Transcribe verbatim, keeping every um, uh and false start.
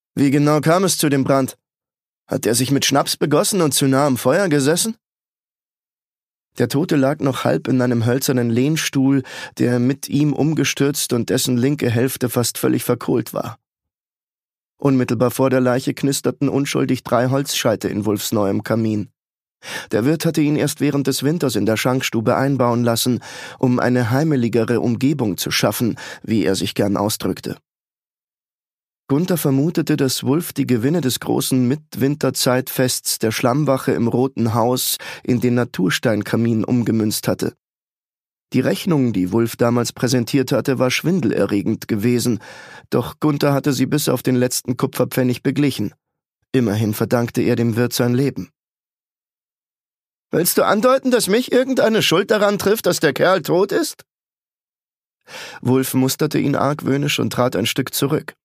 Wie genau kam es zu dem Brand? Hat er sich mit Schnaps begossen und zu nah am Feuer gesessen? Der Tote lag noch halb in einem hölzernen Lehnstuhl, der mit ihm umgestürzt und dessen linke Hälfte fast völlig verkohlt war. Unmittelbar vor der Leiche knisterten unschuldig drei Holzscheite in Wulfs neuem Kamin. Der Wirt hatte ihn erst während des Winters in der Schankstube einbauen lassen, um eine heimeligere Umgebung zu schaffen, wie er sich gern ausdrückte. Gunther vermutete, dass Wulf die Gewinne des großen Mitwinterzeitfests der Schlammwache im Roten Haus in den Natursteinkamin umgemünzt hatte. Die Rechnung, die Wulf damals präsentiert hatte, war schwindelerregend gewesen, doch Gunther hatte sie bis auf den letzten Kupferpfennig beglichen. Immerhin verdankte er dem Wirt sein Leben. »Willst du andeuten, dass mich irgendeine Schuld daran trifft, dass der Kerl tot ist?« Wulf musterte ihn argwöhnisch und trat ein Stück zurück.